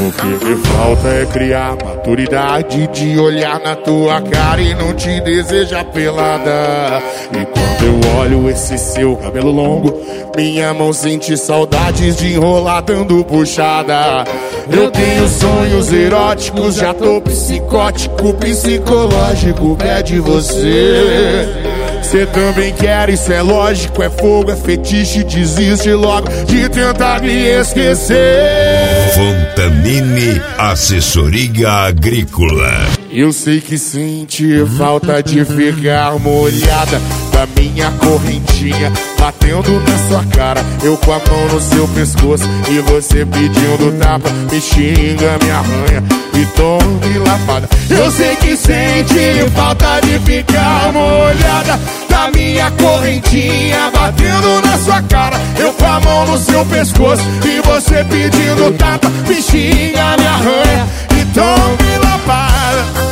O que me falta é criar maturidade de olhar na tua cara e não te desejar pelada. E quando eu olho esse seu cabelo longo, minha mão sente saudades de enrolar dando puxada. Eu tenho sonhos eróticos, já tô psicótico, psicológico, pé de você. Cê também quer, isso é lógico, é fogo, é fetiche, desiste logo de tentar me esquecer. Fontanini Assessoria Agrícola. Eu sei que sente falta de ficar molhada da minha correntinha batendo na sua cara, eu com a mão no seu pescoço e você pedindo tapa, me xinga, me arranha e tome lapada. Eu sei que sente falta de ficar molhada da minha correntinha batendo na sua cara, eu com a mão no seu pescoço e você pedindo tapa, me xinga, me arranha e tome lapada.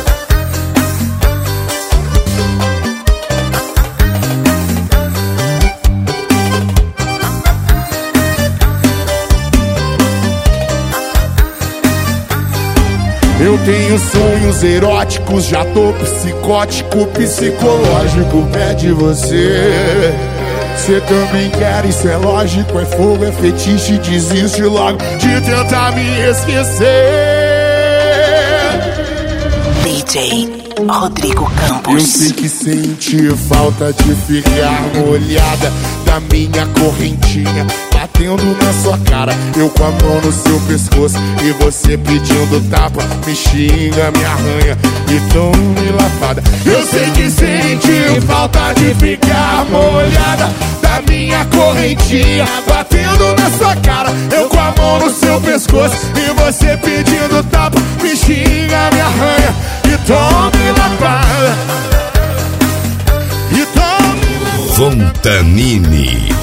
Eu tenho sonhos eróticos, já tô psicótico, psicológico, pé de você. Cê também quer, isso é lógico, é fogo, é fetiche, desiste logo de tentar me esquecer. DJ Rodrigo Campos. Eu sei que sente falta de ficar molhada da minha correntinha batendo na sua cara, eu com a mão no seu pescoço e você pedindo tapa, me xinga, me arranha e tome lavada. Eu sei que sente falta de ficar molhada da minha correntinha batendo na sua cara, eu com a mão no seu pescoço e você pedindo tapa, me xinga, me arranha e tome lavada. E tome lavada. Fontanini